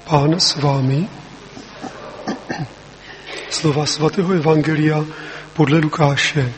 Pán s vámi. Slova svatého evangelia podle Lukáše.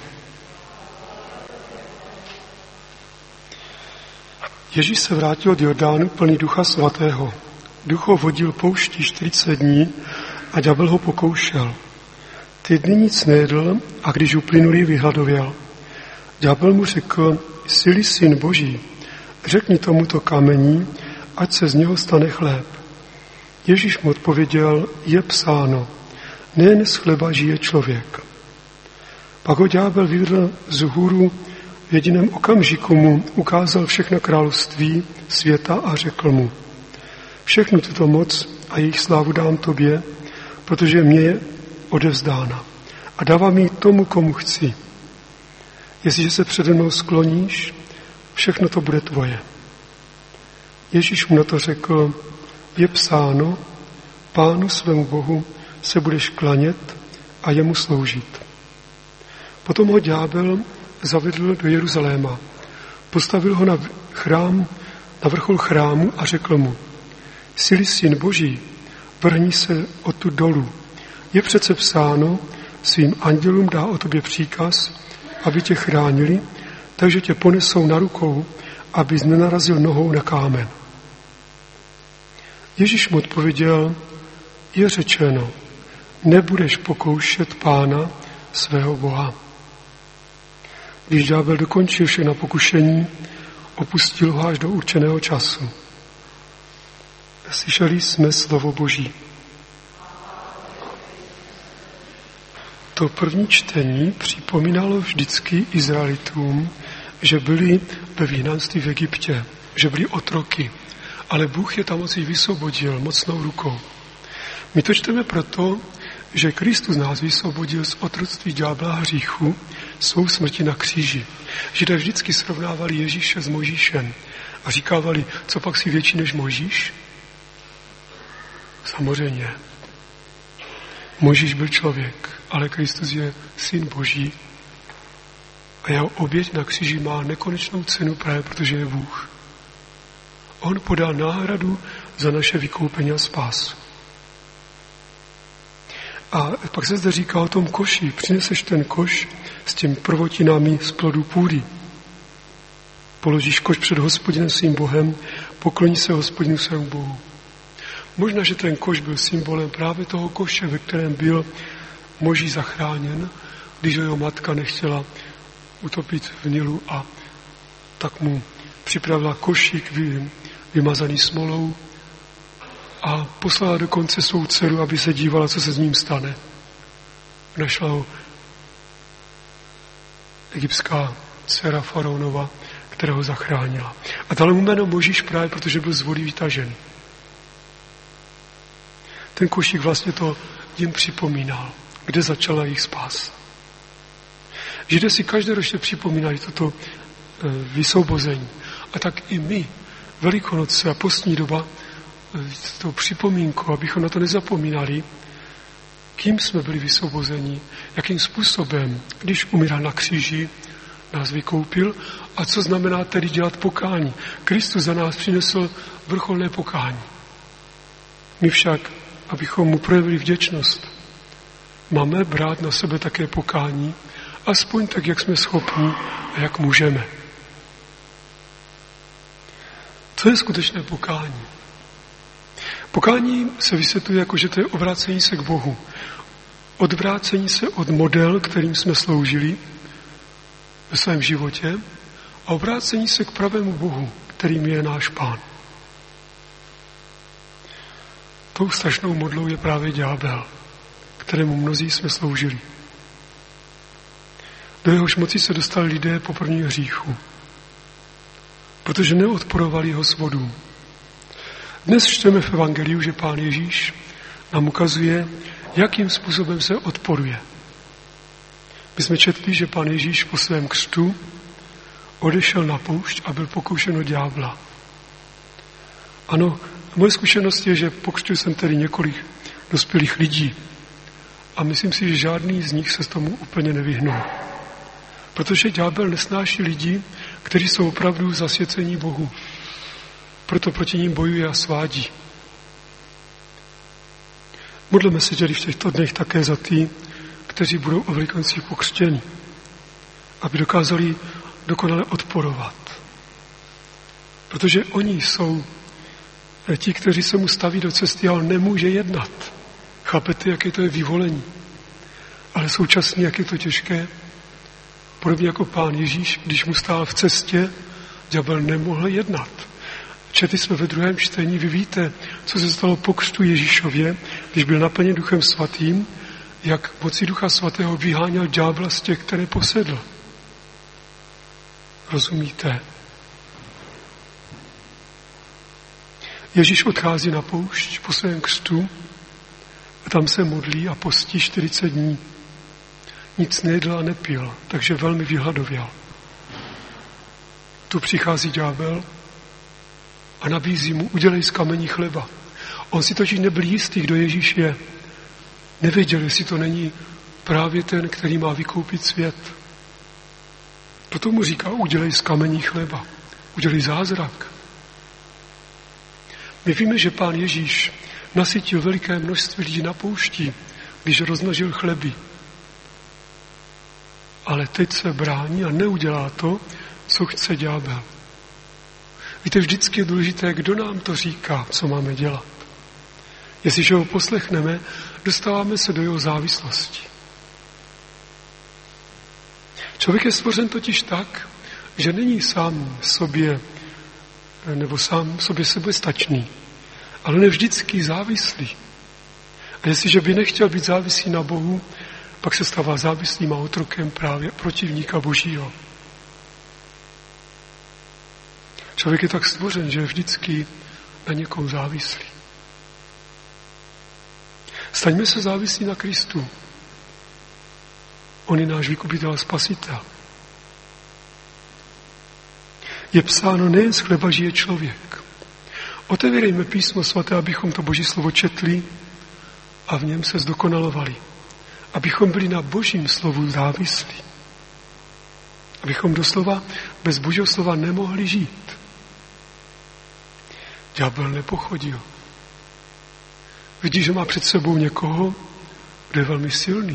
Ježíš se vrátil od Jordánu plný Ducha Svatého. Duch ho vodil pouští 40 dní a ďábel ho pokoušel. 3 dny nic nejedl a když uplynuli, vyhladověl. Ďábel mu řekl: Jsi-li syn Boží, řekni tomuto kamení, ať se z něho stane chléb. Ježíš mu odpověděl: Je psáno, nejen z chleba žije člověk. Pak ho ďábel vyvedl z hůru, v jediném okamžiku mu ukázal všechna království světa a řekl mu: Všechnu tuto moc a jejich slávu dám tobě, protože mě je odevzdána a dávám ji tomu, komu chci. Jestliže se přede mnou skloníš, všechno to bude tvoje. Ježíš mu na to řekl: Je psáno, Pánu svému Bohu se budeš klanět a jemu sloužit. Potom ho ďábel zavedl do Jeruzaléma. Postavil ho na vrchol chrámu a řekl mu: Jsi-li syn Boží, vrhni se odtud dolů. Je přece psáno, svým andělům dá o tobě příkaz, aby tě chránili, takže tě ponesou na rukou, abys nenarazil nohou na kámen. Ježíš mu odpověděl: Je řečeno, nebudeš pokoušet Pána svého Boha. Když ďábel dokončil všechna pokušení, opustil ho až do určeného času. Slyšeli jsme slovo Boží. To první čtení připomínalo vždycky Izraelitům, že byli ve vyhnanství v Egyptě, že byli otroky, ale Bůh je tam moci vysvobodil mocnou rukou. My to čteme proto, že Kristus nás vysvobodil z otroctví ďábla a hříchu svou smrti na kříži. Židé vždycky srovnávali Ježíše s Mojžíšem a říkávali: Co pak si větší než Mojžíš? Samozřejmě. Mojžíš byl člověk, ale Kristus je syn Boží a jeho oběť na kříži má nekonečnou cenu právě protože je Bůh. On podal náhradu za naše vykoupení a spásu. A pak se zde říká o tom koši. Přineseš ten koš s těmi prvotinami z plodů půdy. Položíš koš před Hospodinem svým Bohem, pokloní se Hospodinu svému Bohu. Možná, že ten koš byl symbolem právě toho koše, ve kterém byl Mojžíš zachráněn, když jeho matka nechtěla utopit v Nilu a tak mu připravila košík vymazaný smolou a poslala dokonce svou dceru, aby se dívala, co se s ním stane. Našla ho egyptská dcera faraonova, která ho zachránila. A dala mu jméno Mojžíš právě, protože byl z vody vytažen. Ten košík vlastně to jim připomínal, kde začala jejich spása. Židé si každoročně připomínají toto vysvobození. A tak i my, Velikonoce a postní doba, to připomínku, abychom na to nezapomínali, kým jsme byli vysvobozeni, jakým způsobem, když umíral na kříži, nás vykoupil a co znamená tedy dělat pokání. Kristus za nás přinesl vrcholné pokání. My však, abychom mu projevili vděčnost, máme brát na sebe také pokání, aspoň tak, jak jsme schopni a jak můžeme. Co je skutečné pokání? Pokání se vysvětluje jako, že to je obrácení se k Bohu. Odvrácení se od model, kterým jsme sloužili ve svém životě a obrácení se k pravému Bohu, kterým je náš Pán. Tou strašnou modlou je právě ďábel, kterému mnozí jsme sloužili. Do jehož moci se dostali lidé po prvním hříchu, protože neodporovali jeho svodům. Dnes čteme v evangeliu, že Pán Ježíš nám ukazuje, jakým způsobem se odporuje. My jsme četli, že Pán Ježíš po svém křtu odešel na poušť a byl pokoušen od ďábla. Ano, moje zkušenost je, že pokřtil jsem tedy několik dospělých lidí a myslím si, že žádný z nich se z tomu úplně nevyhnul. Protože ďábel nesnáší lidi, kteří jsou opravdu zasvěcení Bohu. Proto proti ním bojuje a svádí. Modleme se tedy v těchto dnech také za ty, kteří budou o Velikoncích pokřtěni, aby dokázali dokonale odporovat. Protože oni jsou ti, kteří se mu staví do cesty a on nemůže jednat. Chápete, jaké to je vyvolení. Ale současně, jak je to těžké, podobně jako Pán Ježíš, když mu stál v cestě, ďábel nemohl jednat. Četli jsme ve 2. čtení, vy víte, co se stalo po křtu Ježíšově, když byl naplněn Duchem Svatým, jak mocí Ducha Svatého vyháněl ďábla z těch, které posedl. Rozumíte? Ježíš odchází na poušť po svém křtu a tam se modlí a postí 40 dní. Nic nejedl a nepil, takže velmi vyhladověl. Tu přichází ďábel a nabízí mu, udělej z kamení chleba. On si totiž nebyl jistý, kdo Ježíš je. Nevěděl, jestli to není právě ten, který má vykoupit svět. Proto mu říká, udělej z kamení chleba. Udělej zázrak. My víme, že Pán Ježíš nasytil veliké množství lidí na poušti, když rozmnožil chleby. Ale teď se brání a neudělá to, co chce ďábel. Víte, vždycky je důležité, kdo nám to říká, co máme dělat. Jestliže ho poslechneme, dostáváme se do jeho závislosti. Člověk je stvořen totiž tak, že není sám sobě nebo sám sobě sebestačný, ale ne vždycky závislý. A jestliže by nechtěl být závislý na Bohu, pak se stává závislým a otrokem právě protivníka Božího. Člověk je tak stvořen, že je vždycky na někom závislý. Staňme se závislí na Kristu. On je náš vykupitel a spasitel. Je psáno, nejen z chleba žije člověk. Otevírejme písmo svaté, abychom to Boží slovo četli a v něm se zdokonalovali. Abychom byli na Božím slovu závislí. Abychom doslova bez Božího slova nemohli žít. Ďábel nepochodil. Vidí, že má před sebou někoho, kdo je velmi silný.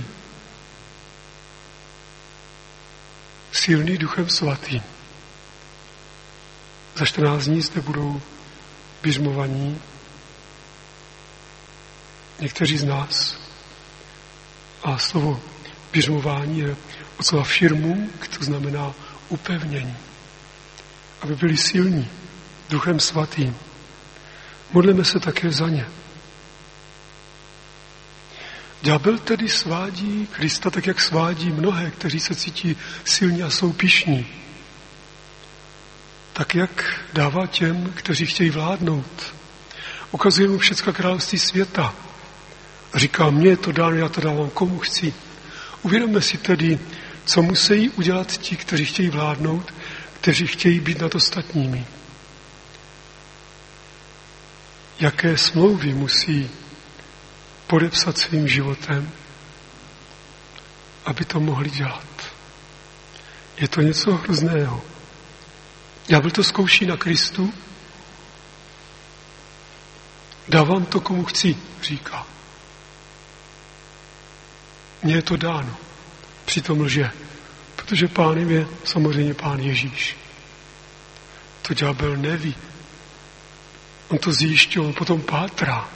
Silný Duchem Svatým. Za 14 dní zde budou běžmovaní někteří z nás. A slovo běžmování je od slova firmu, to znamená upevnění. Aby byli silní Duchem Svatým. Modleme se také za ně. Ďábel tedy svádí Krista tak, jak svádí mnohé, kteří se cítí silní a jsou pyšní. Tak, jak dává těm, kteří chtějí vládnout. Ukazuje mu všecka království světa. A říká, mně je to dáno, já to dávám komu chci. Uvědomme si tedy, co musí udělat ti, kteří chtějí vládnout, kteří chtějí být nad ostatními. Jaké smlouvy musí podepsat svým životem, aby to mohli dělat. Je to něco hrozného. Ďábel to zkouší na Kristu. Dávám to, komu chci, říká. Mně je to dáno. Přitom lže. Protože pánem je samozřejmě Pán Ježíš. To ďábel neví. On to zjišťuje, on potom pátrá.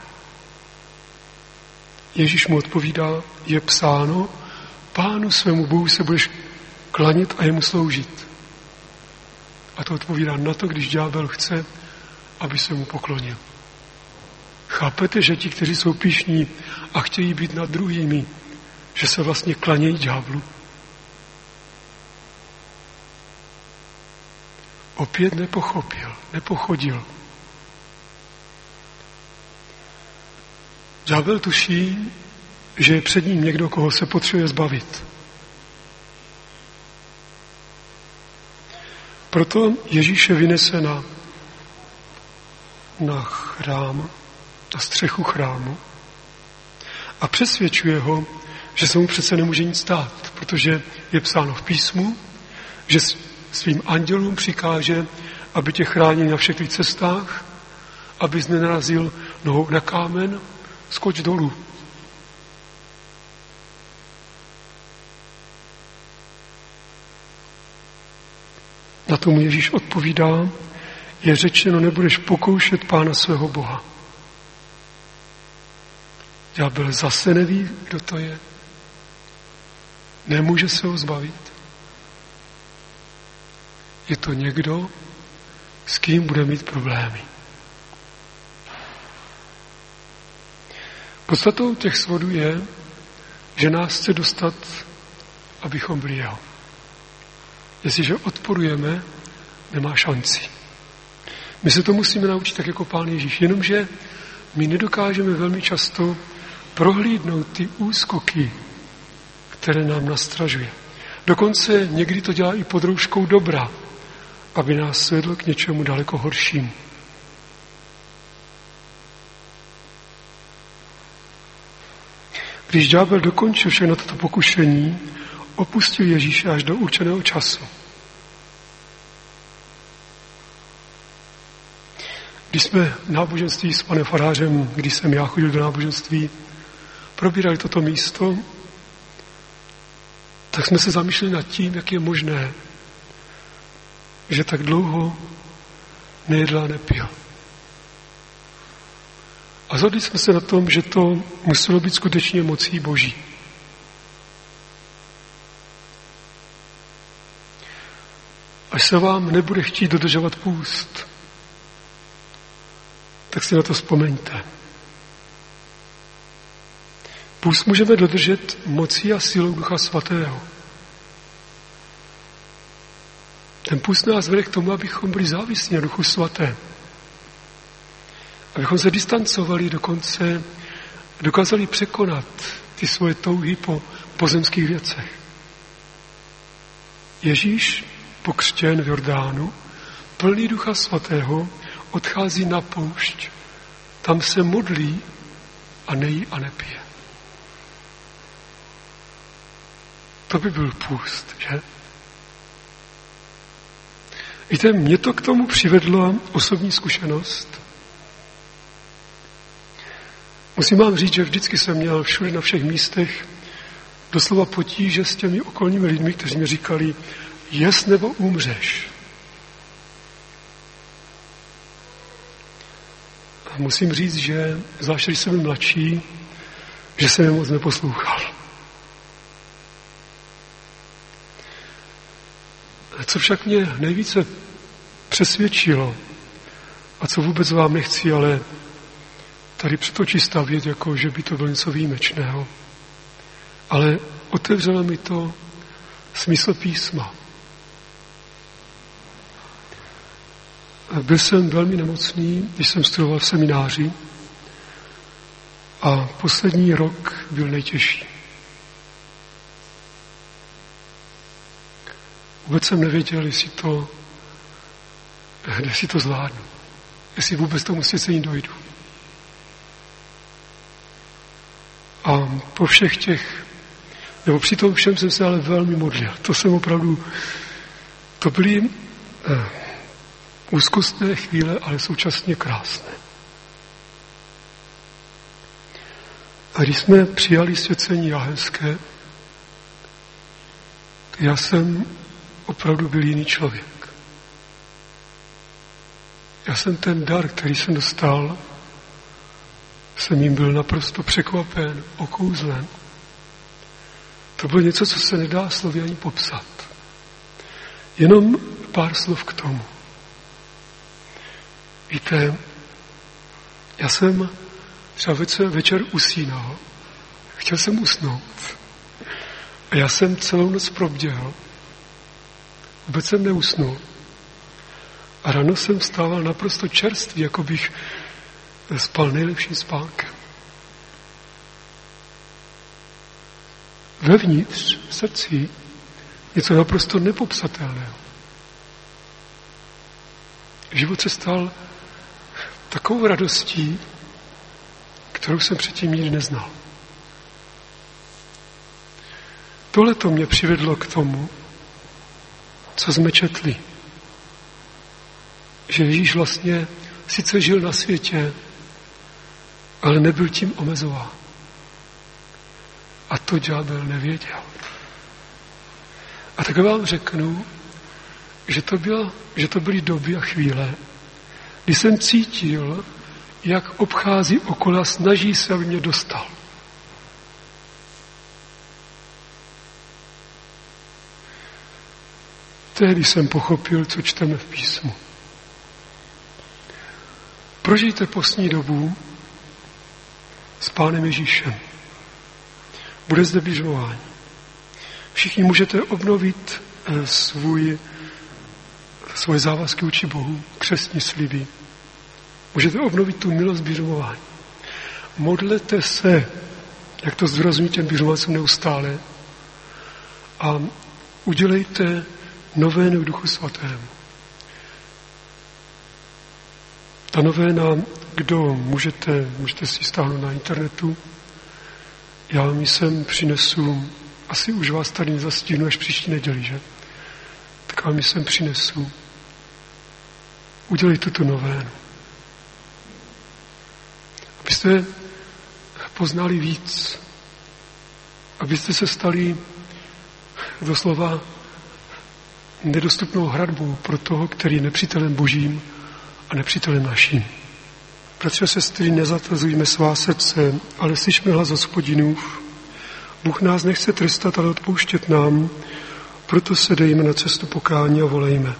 Ježíš mu odpovídá, je psáno, Pánu svému Bohu se budeš klanit a jemu sloužit. A to odpovídá na to, když ďábel chce, aby se mu poklonil. Chápete, že ti, kteří jsou pyšní a chtějí být nad druhými, že se vlastně klanějí ďáblu? Opět nepochodil. Ďábel tuší, že je před ním někdo, koho se potřebuje zbavit. Proto Ježíše vynese na chrám, na střechu chrámu a přesvědčuje ho, že se mu přece nemůže nic stát, protože je psáno v písmu, že svým andělům přikáže, aby tě chránil na všech cestách, abys nenarazil nohou na kámen, skoč dolů, tomu Ježíš odpovídá, je řečeno, nebudeš pokoušet Pána svého Boha. Ďábel zase neví, kdo to je. Nemůže se ho zbavit. Je to někdo, s kým bude mít problémy. Podstatou těch svodů je, že nás chce dostat, abychom byli jeho. Jestliže odporujeme, nemá šanci. My se to musíme naučit tak jako Pán Ježíš, jenomže my nedokážeme velmi často prohlídnout ty úskoky, které nám nastražuje. Dokonce někdy to dělá i pod rouškou dobra, aby nás vedl k něčemu daleko horšímu. Když ďábel dokončil všechno toto pokušení, opustil Ježíše až do určeného času. Když jsme v náboženství s panem farářem, když jsem já chodil do náboženství, probírali toto místo, tak jsme se zamýšleli nad tím, jak je možné, že tak dlouho nejedl a nepil. A shodli jsme se na tom, že to muselo být skutečně mocí Boží. Až se vám nebude chtít dodržovat půst, tak si na to vzpomeňte. Půst můžeme dodržet mocí a silou Ducha Svatého. Ten půst nás vede k tomu, abychom byli závislí na Duchu Svatém. Abychom se distancovali, dokonce dokázali překonat ty svoje touhy po pozemských věcech. Ježíš, pokřtěn v Jordánu, plný Ducha Svatého, odchází na poušť. Tam se modlí a nejí a nepije. To by byl půst, že? Víte, mě to k tomu přivedla osobní zkušenost. Musím vám říct, že vždycky jsem měl všude na všech místech doslova potíže s těmi okolními lidmi, kteří mi říkali, jest nebo umřeš. A musím říct, že zvláště když jsem byl mladší, že jsem je moc neposlouchal. Co však mě nejvíce přesvědčilo, a co vůbec vám nechci, ale tady před oči stavět, jako že by to bylo něco výjimečného, ale otevřelo mi to smysl písma. Byl jsem velmi nemocný, když jsem studoval v semináři a poslední rok byl nejtěžší. Vůbec jsem nevěděl, jestli to zvládnu. Jestli vůbec tomu svěcení dojdu. A po všech nebo při tom všem jsem se ale velmi modlil. To byly úzkostné chvíle, ale současně krásné. A když jsme přijali svěcení jahenské, já jsem opravdu byl jiný člověk. Já jsem ten dar, který jsem dostal, jsem jim byl naprosto překvapen, okouzlen. To bylo něco, co se nedá slovy ani popsat. Jenom pár slov k tomu. Víte, já jsem třeba večer usínal, chtěl jsem usnout a já jsem celou noc probděhl, vůbec jsem neusnul a ráno jsem vstával naprosto čerstvý, jako bych spal nejlepším spánkem. Vevnitř, v srdci, něco naprosto nepopsatelného. Život se stal takovou radostí, kterou jsem předtím nikdy neznal. Tohle to mě přivedlo k tomu, co jsme četli. Že Ježíš vlastně sice žil na světě, ale nebyl tím omezován. A to ďábel nevěděl. A tak vám řeknu, že to byly doby a chvíle, kdy jsem cítil, jak obchází okolo a snaží se, aby mě dostal. Tehdy jsem pochopil, co čteme v písmu. Prožijte postní dobu s Pánem Ježíšem. Bude zde běžmování. Všichni můžete obnovit svoje závazky vůči Bohu, křestní sliby. Můžete obnovit tu milost běžmování. Modlete se, jak to zdůrazňuji těm běžmovacům neustále, a udělejte novénu v Duchu Svatému. Ta novéna, kdo můžete si stáhnout na internetu. Já mi sem přinesu, asi už vás tady nezastihnu až příští neděli, že? Tak vám mi sem přinesu. Udělejte tu novénu. Abyste poznali víc. Abyste se stali doslova nedostupnou hradbou pro toho, který je nepřítelem Božím a nepřítelem naším. Bratři a sestry, nezatvrzujme svá srdce, ale slyšme hlas Hospodinův. Bůh nás nechce trestat, ale odpouštět nám, proto se dejme na cestu pokání a volejme.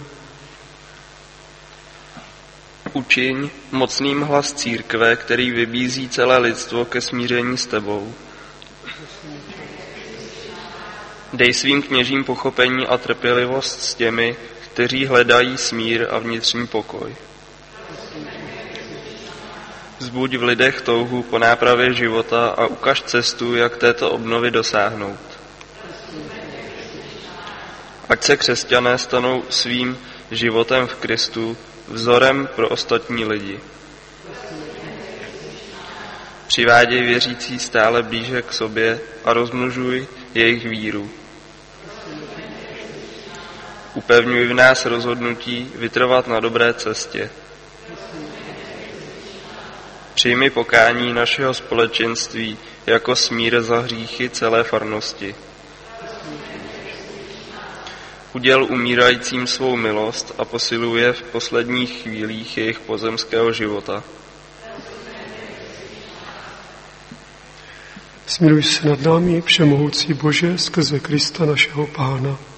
Učiň mocným hlas církve, který vybízí celé lidstvo ke smíření s tebou. Dej svým kněžím pochopení a trpělivost s těmi, kteří hledají smír a vnitřní pokoj. Vzbuď v lidech touhu po nápravě života a ukaž cestu, jak této obnovy dosáhnout. Ať se křesťané stanou svým životem v Kristu vzorem pro ostatní lidi. Přiváděj věřící stále blíže k sobě a rozmnožuj jejich víru. Upevňuj v nás rozhodnutí vytrvat na dobré cestě. Přijmi pokání našeho společenství jako smír za hříchy celé farnosti. Uděl umírajícím svou milost a posiluje v posledních chvílích jejich pozemského života. Smiluj se nad námi, všemohoucí Bože, skrze Krista našeho Pána.